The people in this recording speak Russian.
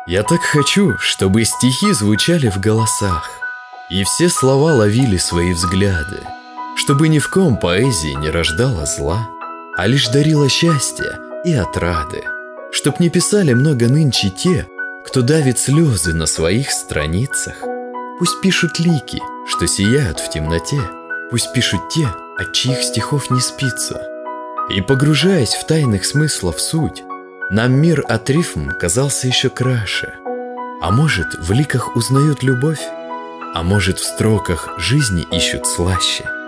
Я так хочу, чтобы стихи звучали в голосах, и все слова ловили свои взгляды, чтобы ни в ком поэзии не рождала зла, а лишь дарила счастье и отрады, чтоб не писали много нынче те, кто давит слезы на своих страницах. Пусть пишут лики, что сияют в темноте, пусть пишут те, от чьих стихов не спится. И погружаясь в тайных смыслов суть, нам мир от рифм казался еще краше. А может, в ликах узнают любовь, а может, в строках жизни ищут слаще.